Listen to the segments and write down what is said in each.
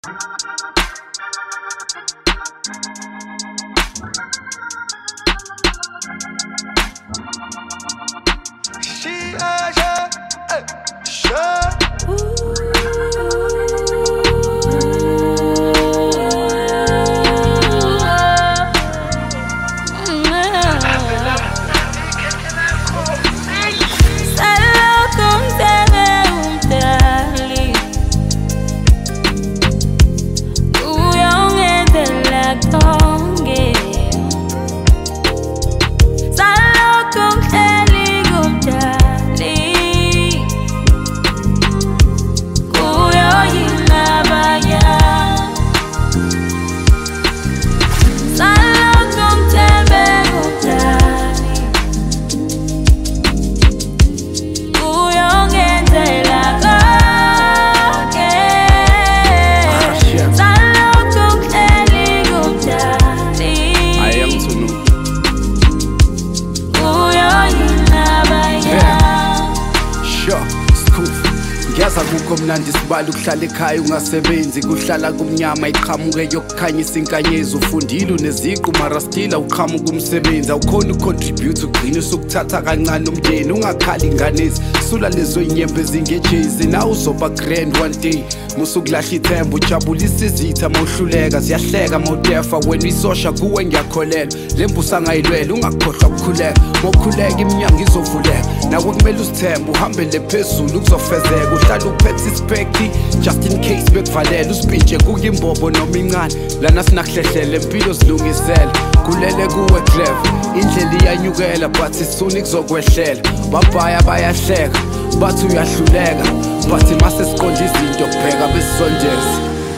Mnandi sibala ukuhlala ekhaya ungasebenzi kuhlala kumnyama iqhamuke yokukhanyisa inkanyezi ufundile uneziqu mara still awuqhamuka umsebenzi awukhona ucontribute ugcina usukuthatha kancane umndeni ungakhali inganezi sula lezo inyembe zingejezi nawe uzoba grand one day musukulahla ithemba ujabulisa izitha mawuhluleka siyahleka mawudefa wena isosha kuwe ngiyakholela lembusa ngayilwela ungakhohlwa ukukhuleka mawukhuleka iminyango izovuleka nawe kumele usithembe uhambele phezulu kuzofezeka uhlala uphethe ispekti just in case bekuvalela usipintshe kuyimbobo noma incane lana sinakuhlehlela empilo zilungisela kulele kuwe clever indlela iyanyukela but isuni kuzokwehlela babhaya bayahleka bathi uyahluleka bathi mase siqonda izinto kubheka besisondeza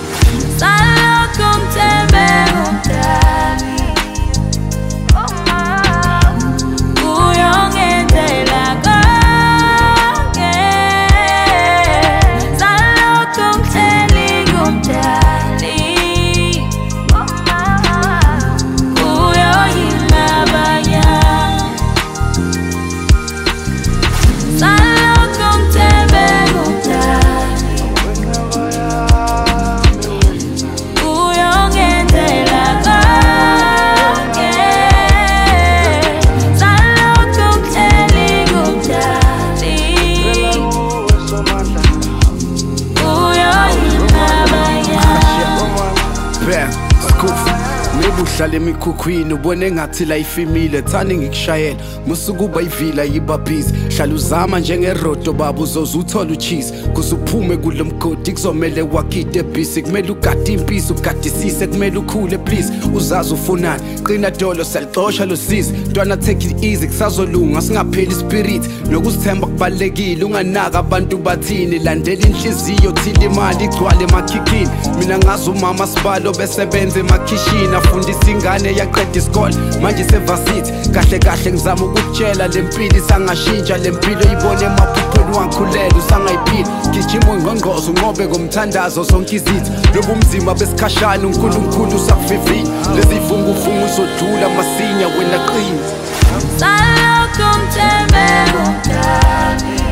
salokhu ngithembe umdali uyongenzela konke salokhu ngihleli kumdali uyoyingabanya salokhu ngithembe umdali uyongenzela konke salokhu ngihleli kumdali uyoyingabanya maybe uhlala emikhukhwini ubone ngathi la ifimile thani ngikushayela musukuba ivila yiba busy hlala uzama njengerodo baba uzoze uthola ucheese kuze uphume kulo mgodi kuzomele wakide busy kumele ugade impisi ugadisise kumele ukhule please uzazi ufunani qina dolo selixosha lo sizi ntwana take it easy kusazolunga singapheli spirit nokuzithemba kubalekile unganaka abantu bathini landela inhliziyo thile imali igcwale emakhikini mina ngazi umama sibalo besebenza emakhishini afundisa ingane yaqeda isikole manje sevasithi kahle kahle ngizama ukutshela lempilo isangashintsha lempilo ibone emaphupheni wangikhulele usangayiphila gijima ungqongqozo unqobe ngomthandazo sonke izitha lobumzima besikhashana uNkulunkulu usakuvivile lezi vunguvungu uzodlula masinya wena qini salokhu ngithembe umdali